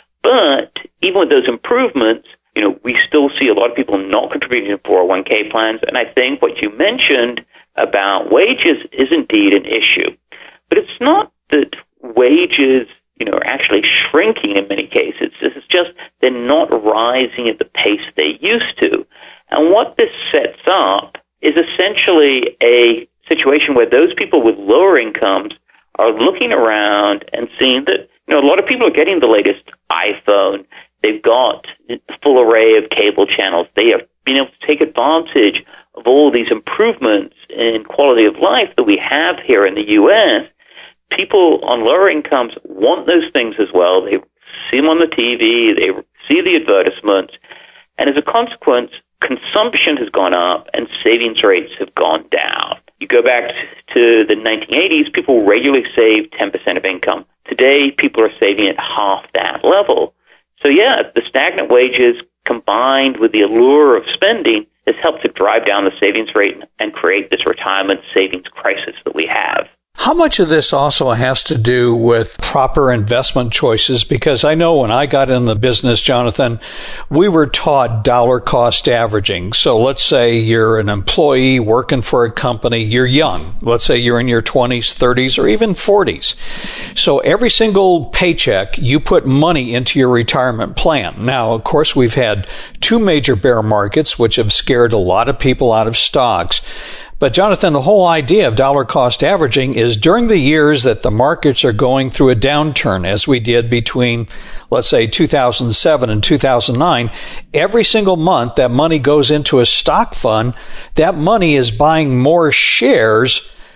But even with those improvements, we still see a lot of people not contributing to 401k plans. And I think what you mentioned about wages is indeed an issue. But it's not that wages, are actually shrinking in many cases. It's just they're not rising at the pace they used to. And what this sets up is essentially a situation where those people with lower incomes are looking around and seeing that a lot of people are getting the latest iPhone. They've got a full array of cable channels. They have been able to take advantage of all these improvements in quality of life that we have here in the U.S. People on lower incomes want those things as well. They see them on the TV. They see the advertisements. And as a consequence, consumption has gone up and savings rates have gone down. You go back to the 1980s, people regularly saved 10% of income. Today, people are saving at half that level. So yeah, the stagnant wages combined with the allure of spending has helped to drive down the savings rate and create this retirement savings crisis that we have. How much of this also has to do with proper investment choices? Because I know when I got in the business, Jonathan, we were taught dollar cost averaging. So let's say you're an employee working for a company, you're young. Let's say you're in your 20s, 30s, or even 40s. So every single paycheck, you put money into your retirement plan. Now, of course, we've had two major bear markets, which have scared a lot of people out of stocks. But Jonathan, the whole idea of dollar cost averaging is during the years that the markets are going through a downturn, as we did between, let's say, 2007 and 2009, every single month that money goes into a stock fund, that money is buying more shares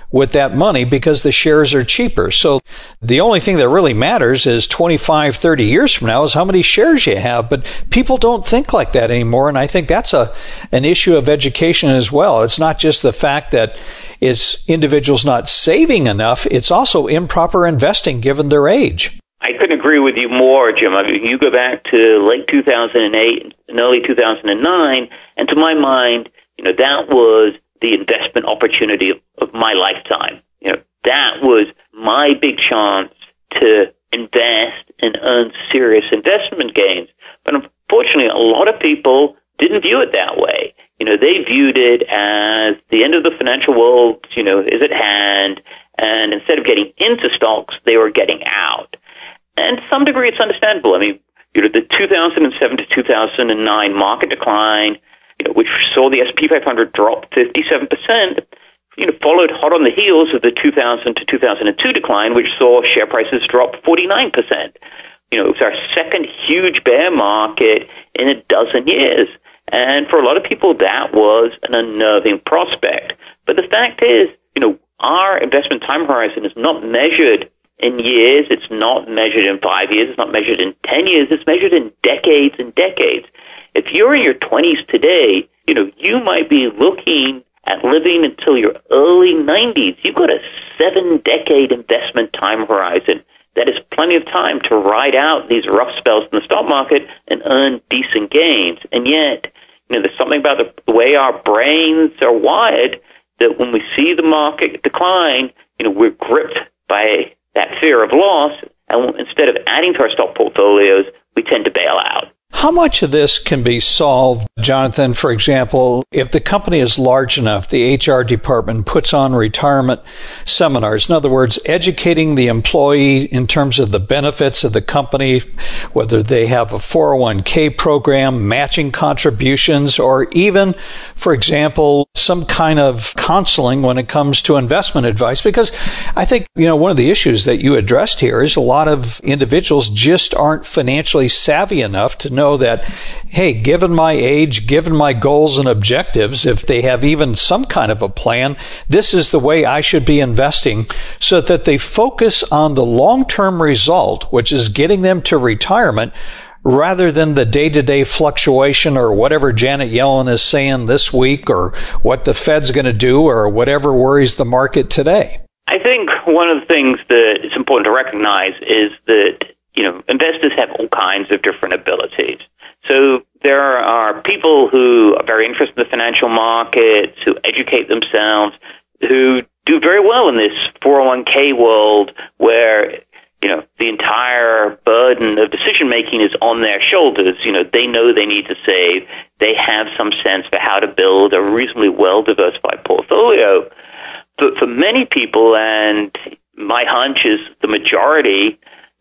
with that money because the shares are cheaper. So the only thing that really matters is 25, 30 years from now is how many shares you have. But people don't think like that anymore. And I think that's an issue of education as well. It's not just the fact that it's individuals not saving enough. It's also improper investing given their age. I couldn't agree with you more, Jim. I mean, you go back to late 2008 and early 2009, and to my mind, that was the investment opportunity of my lifetime. That was my big chance to invest and earn serious investment gains. But unfortunately, a lot of people didn't view it that way. They viewed it as the end of the financial world, is at hand, and instead of getting into stocks, they were getting out. And to some degree, it's understandable. I mean, the 2007 to 2009 market decline, which saw the S&P 500 drop 57%, followed hot on the heels of the 2000 to 2002 decline, which saw share prices drop 49%. It was our second huge bear market in a dozen years. And for a lot of people, that was an unnerving prospect. But the fact is, our investment time horizon is not measured in years. It's not measured in 5 years. It's not measured in 10 years. It's measured in decades and decades. If you're in your 20s today, you might be looking at living until your early 90s. You've got a 7-decade investment time horizon. That is plenty of time to ride out these rough spells in the stock market and earn decent gains. And yet, there's something about the way our brains are wired that when we see the market decline, we're gripped by that fear of loss, and instead of adding to our stock portfolios, we tend to bail out. How much of this can be solved, Jonathan? For example, if the company is large enough, the HR department puts on retirement seminars. In other words, educating the employee in terms of the benefits of the company, whether they have a 401k program, matching contributions, or even, for example, some kind of counseling when it comes to investment advice. Because I think, one of the issues that you addressed here is a lot of individuals just aren't financially savvy enough to know that, hey, given my age, given my goals and objectives, if they have even some kind of a plan, this is the way I should be investing, so that they focus on the long-term result, which is getting them to retirement, rather than the day-to-day fluctuation or whatever Janet Yellen is saying this week or what the Fed's going to do or whatever worries the market today. I think one of the things that is important to recognize is that investors have all kinds of different abilities. So there are people who are very interested in the financial markets, who educate themselves, who do very well in this 401k world where, the entire burden of decision-making is on their shoulders. They know they need to save. They have some sense for how to build a reasonably well-diversified portfolio. But for many people, and my hunch is the majority,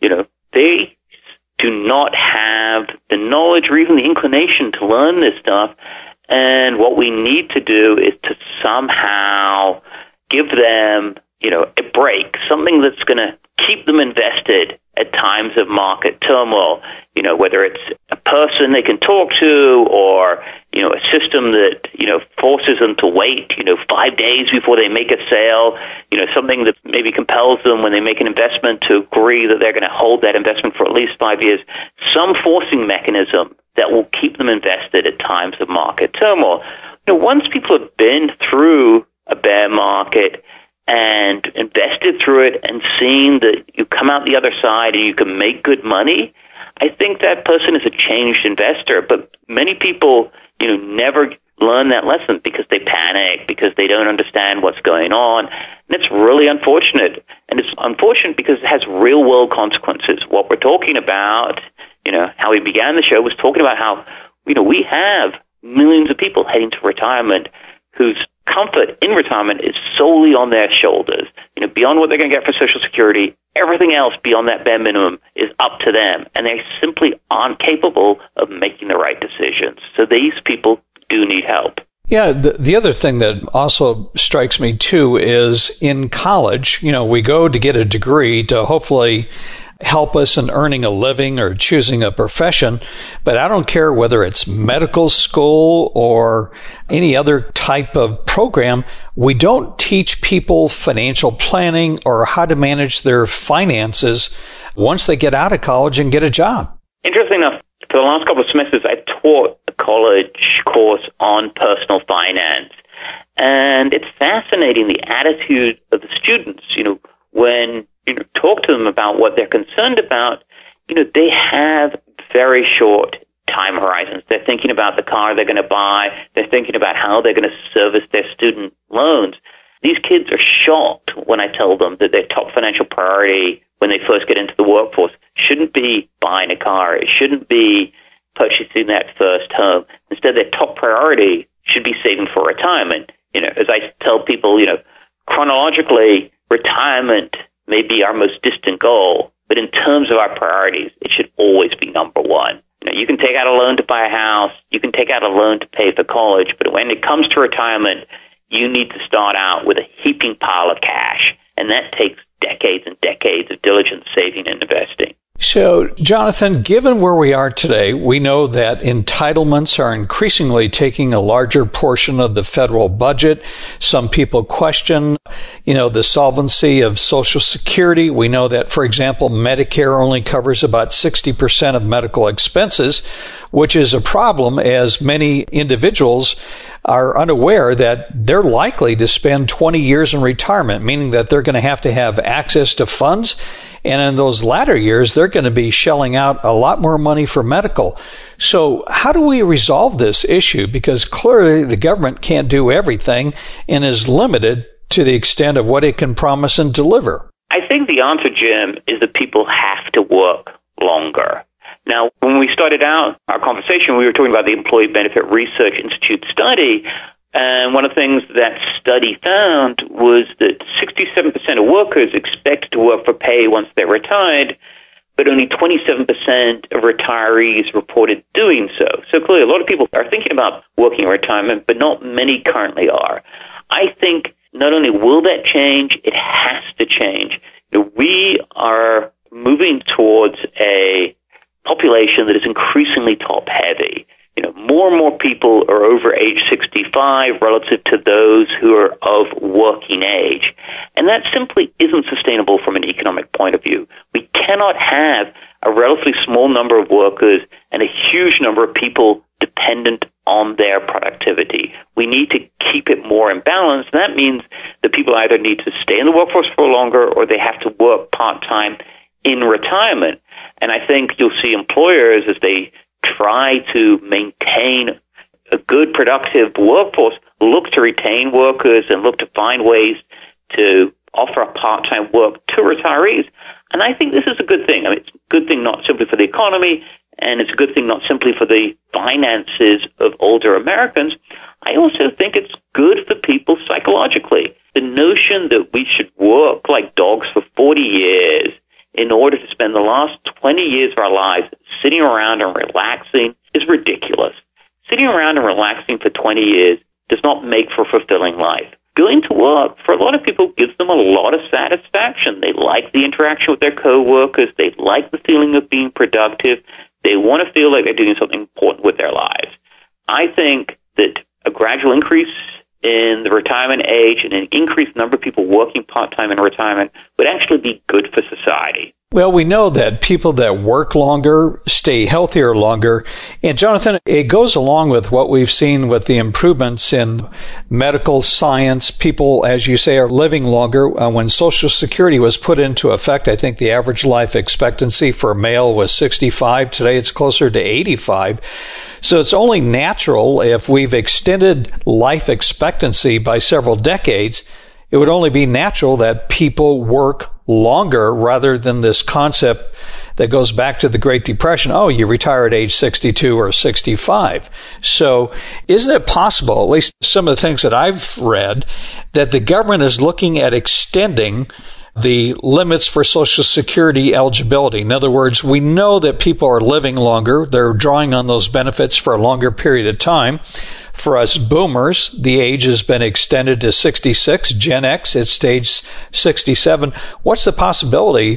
they do not have the knowledge or even the inclination to learn this stuff. And what we need to do is to somehow give them, a break, something that's going to keep them invested at times of market turmoil, whether it's a person they can talk to or, a system that, forces them to wait, 5 days before they make a sale, something that maybe compels them when they make an investment to agree that they're going to hold that investment for at least 5 years, some forcing mechanism that will keep them invested at times of market turmoil. Once people have been through a bear market and invested through it and seen that you come out the other side and you can make good money, I think that person is a changed investor. But many people, never learn that lesson because they panic, because they don't understand what's going on. And it's really unfortunate. And it's unfortunate because it has real world consequences. What we're talking about, how we began the show was talking about how, we have millions of people heading to retirement whose comfort in retirement is solely on their shoulders. Beyond what they're going to get for Social Security, everything else beyond that bare minimum is up to them, and they simply aren't capable of making the right decisions. So these people do need help. Yeah, the other thing that also strikes me, too, is in college, we go to get a degree to hopefully help us in earning a living or choosing a profession. But I don't care whether it's medical school or any other type of program. We don't teach people financial planning or how to manage their finances once they get out of college and get a job. Interesting enough, for the last couple of semesters, I taught a college course on personal finance. And it's fascinating, the attitude of the students, when you talk to them about what they're concerned about, they have very short time horizons. They're thinking about the car they're going to buy. They're thinking about how they're going to service their student loans. These kids are shocked when I tell them that their top financial priority when they first get into the workforce shouldn't be buying a car. It shouldn't be purchasing that first home. Instead, their top priority should be saving for retirement. As I tell people, chronologically, retirement may be our most distant goal, but in terms of our priorities, it should always be number one. You can take out a loan to buy a house, you can take out a loan to pay for college, but when it comes to retirement, you need to start out with a heaping pile of cash, and that takes decades and decades of diligent saving and investing. So, Jonathan, given where we are today, we know that entitlements are increasingly taking a larger portion of the federal budget. Some people question, the solvency of Social Security. We know that, for example, Medicare only covers about 60% of medical expenses, which is a problem as many individuals are unaware that they're likely to spend 20 years in retirement, meaning that they're going to have access to funds. And in those latter years, they're going to be shelling out a lot more money for medical. So how do we resolve this issue? Because clearly the government can't do everything and is limited to the extent of what it can promise and deliver. I think the answer, Jim, is that people have to work longer. Now, when we started out our conversation, we were talking about the Employee Benefit Research Institute study. And one of the things that study found was that 67% of workers expected to work for pay once they're retired, but only 27% of retirees reported doing so. So clearly, a lot of people are thinking about working in retirement, but not many currently are. I think not only will that change, it has to change. We are moving towards a population that is increasingly top-heavy. More and more people are over age 65 relative to those who are of working age. And that simply isn't sustainable from an economic point of view. We cannot have a relatively small number of workers and a huge number of people dependent on their productivity. We need to keep it more in balance. And that means that people either need to stay in the workforce for longer or they have to work part-time in retirement. And I think you'll see employers, as they try to maintain a good, productive workforce, look to retain workers and look to find ways to offer a part-time work to retirees. And I think this is a good thing. It's a good thing not simply for the economy, and it's a good thing not simply for the finances of older Americans. I also think it's good for people psychologically. The notion that we should work like dogs for 40 years in order to spend the last 20 years of our lives sitting around and relaxing is ridiculous. Sitting around and relaxing for 20 years does not make for a fulfilling life. Going to work, for a lot of people, gives them a lot of satisfaction. They like the interaction with their coworkers. They like the feeling of being productive. They want to feel like they're doing something important with their lives. I think that a gradual increase in the retirement age and an increased number of people working part-time in retirement would actually be good for society. Well, we know that people that work longer stay healthier longer. And Jonathan, it goes along with what we've seen with the improvements in medical science. People, as you say, are living longer. When Social Security was put into effect, I think the average life expectancy for a male was 65. Today, it's closer to 85. So it's only natural, if we've extended life expectancy by several decades, it would only be natural that people work longer rather than this concept that goes back to the Great Depression. Oh, you retire at age 62 or 65. So isn't it possible, at least some of the things that I've read, that the government is looking at extending the limits for Social Security eligibility? In other words, we know that people are living longer. They're drawing on those benefits for a longer period of time. For us boomers, the age has been extended to 66. Gen X, it's stage 67. What's the possibility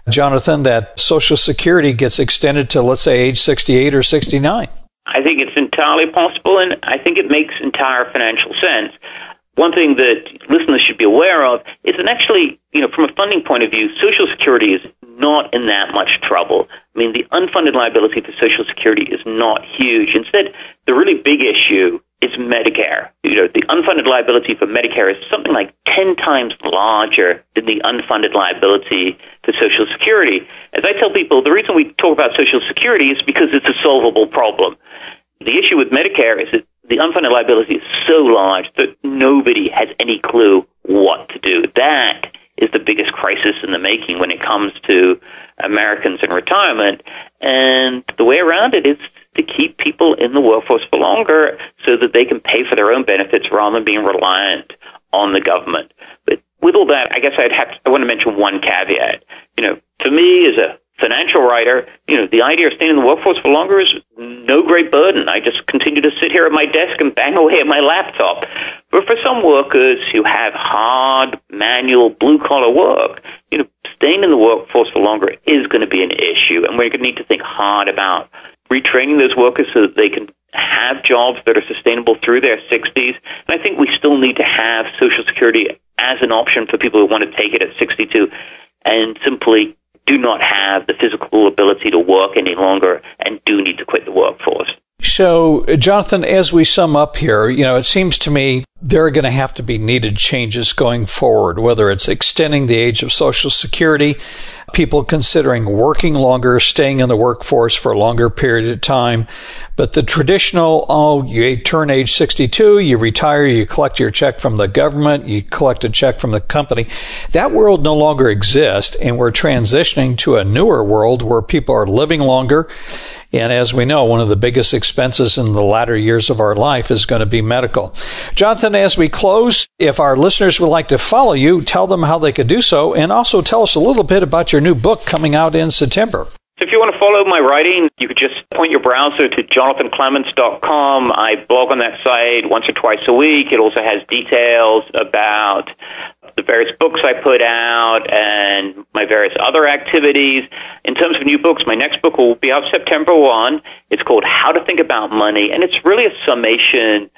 Jonathan, that Social Security gets extended to, let's say, age 68 or 69? I think it's entirely possible, and I think it makes entire financial sense. One thing that listeners should be aware of is that actually, from a funding point of view, Social Security is not in that much trouble. I mean, the unfunded liability for Social Security is not huge. Instead, the really big issue is Medicare. The unfunded liability for Medicare is something like 10 times larger than the unfunded liability for Social Security. As I tell people, the reason we talk about Social Security is because it's a solvable problem. The issue with Medicare is that the unfunded liability is so large that nobody has any clue what to do. That is the biggest crisis in the making when it comes to Americans in retirement. And the way around it is to keep people in the workforce for longer so that they can pay for their own benefits rather than being reliant on the government. But with all that, I guess I want to mention one caveat. For me as a financial writer, the idea of staying in the workforce for longer is no great burden. I just continue to sit here at my desk and bang away at my laptop. But for some workers who have hard, manual, blue-collar work, staying in the workforce for longer is going to be an issue, and we're going to need to think hard about retraining those workers so that they can have jobs that are sustainable through their 60s. And I think we still need to have Social Security as an option for people who want to take it at 62 and simply do not have the physical ability to work any longer and do need to quit the workforce. So, Jonathan, as we sum up here, it seems to me there are going to have to be needed changes going forward, whether it's extending the age of Social Security, people considering working longer, staying in the workforce for a longer period of time. But the traditional, you turn age 62, you retire, you collect your check from the government, you collect a check from the company. That world no longer exists, and we're transitioning to a newer world where people are living longer. And as we know, one of the biggest expenses in the latter years of our life is going to be medical. Jonathan, as we close, if our listeners would like to follow you, tell them how they could do so, and also tell us a little bit about your new book coming out in September. So if you want to follow my writing, you could just point your browser to jonathanclements.com. I blog on that site once or twice a week. It also has details about the various books I put out and my various other activities. In terms of new books, my next book will be out September 1. It's called How to Think About Money, and it's really a summation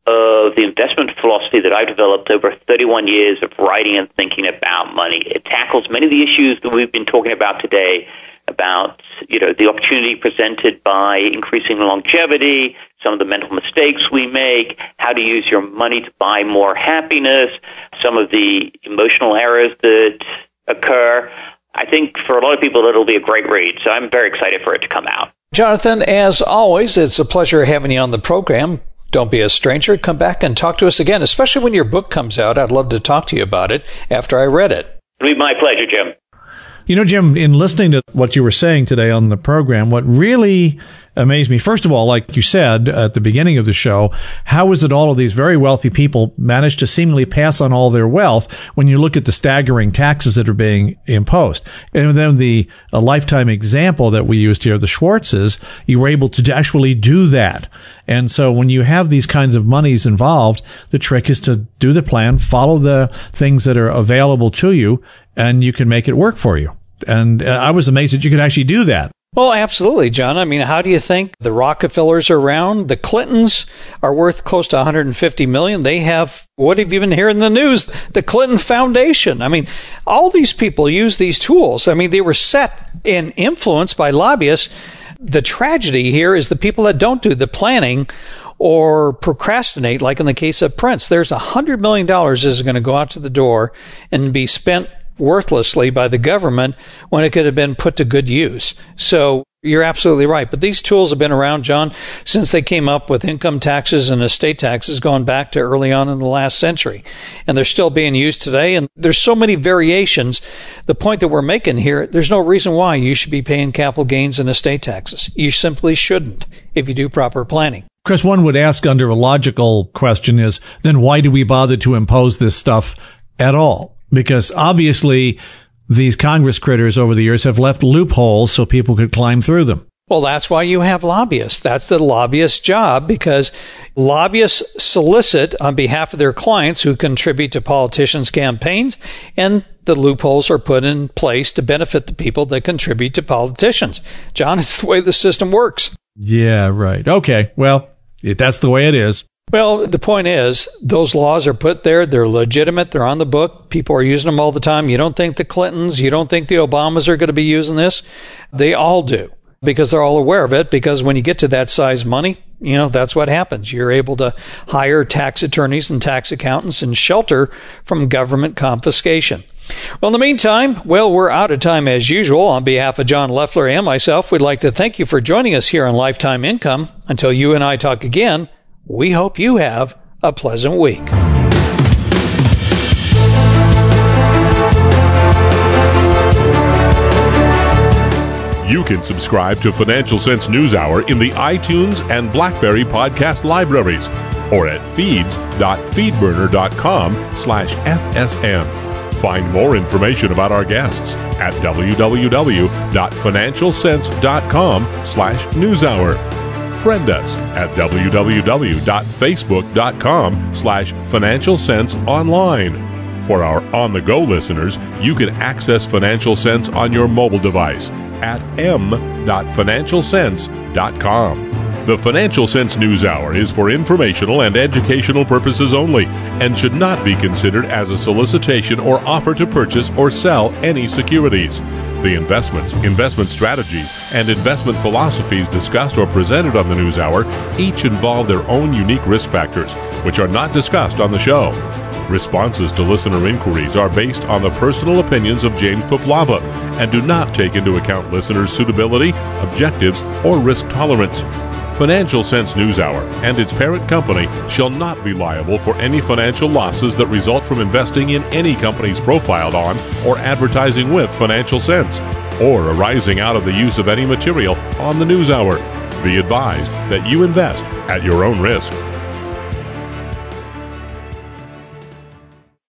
of the investment philosophy that I developed over 31 years of writing and thinking about money. It tackles many of the issues that we've been talking about today, about the opportunity presented by increasing longevity, some of the mental mistakes we make, how to use your money to buy more happiness, some of the emotional errors that occur. I think for a lot of people it'll be a great read, so I'm very excited for it to come out. Jonathan, as always, it's a pleasure having you on the program. Don't be a stranger. Come back and talk to us again, especially when your book comes out. I'd love to talk to you about it after I read it. It'll be my pleasure, Jim. Jim, in listening to what you were saying today on the program, what really amazed me, first of all, like you said at the beginning of the show, how is it all of these very wealthy people manage to seemingly pass on all their wealth when you look at the staggering taxes that are being imposed? And then a lifetime example that we used here, the Schwartzes, you were able to actually do that. And so when you have these kinds of monies involved, the trick is to do the plan, follow the things that are available to you, and you can make it work for you. And I was amazed that you could actually do that. Well, absolutely, John. I mean, how do you think the Rockefellers are around? The Clintons are worth close to $150 million. They have, what have you been hearing in the news? The Clinton Foundation. I mean, all these people use these tools. I mean, they were set and influenced by lobbyists. The tragedy here is the people that don't do the planning or procrastinate, like in the case of Prince. There's $100 million is going to go out to the door and be spent worthlessly by the government when it could have been put to good use. So you're absolutely right. But these tools have been around, John, since they came up with income taxes and estate taxes going back to early on in the last century. And they're still being used today. And there's so many variations. The point that we're making here, there's no reason why you should be paying capital gains and estate taxes. You simply shouldn't if you do proper planning. Chris, one would ask under a logical question is, then why do we bother to impose this stuff at all? Because obviously these Congress critters over the years have left loopholes so people could climb through them. Well, that's why you have lobbyists. That's the lobbyist's job, because lobbyists solicit on behalf of their clients who contribute to politicians' campaigns, and the loopholes are put in place to benefit the people that contribute to politicians. John, it's the way the system works. Yeah, right. Okay, well, that's the way it is. Well, the point is, those laws are put there. They're legitimate. They're on the book. People are using them all the time. You don't think the Clintons, you don't think the Obamas are going to be using this? They all do, because they're all aware of it. Because when you get to that size money, that's what happens. You're able to hire tax attorneys and tax accountants and shelter from government confiscation. Well, in the meantime, we're out of time as usual. On behalf of John Loeffler and myself, we'd like to thank you for joining us here on Lifetime Income. Until you and I talk again, we hope you have a pleasant week. You can subscribe to Financial Sense NewsHour in the iTunes and BlackBerry podcast libraries or at feeds.feedburner.com/FSN. Find more information about our guests at www.financialsense.com/newshour. Friend us at www.facebook.com/financialsenseonline. For our on-the-go listeners, you can access Financial Sense on your mobile device at m.financialsense.com. The Financial Sense NewsHour is for informational and educational purposes only and should not be considered as a solicitation or offer to purchase or sell any securities. The investments, investment strategies, and investment philosophies discussed or presented on the NewsHour each involve their own unique risk factors, which are not discussed on the show. Responses to listener inquiries are based on the personal opinions of James Poplava and do not take into account listeners' suitability, objectives, or risk tolerance. Financial Sense NewsHour and its parent company shall not be liable for any financial losses that result from investing in any companies profiled on or advertising with Financial Sense, or arising out of the use of any material on the NewsHour. Be advised that you invest at your own risk.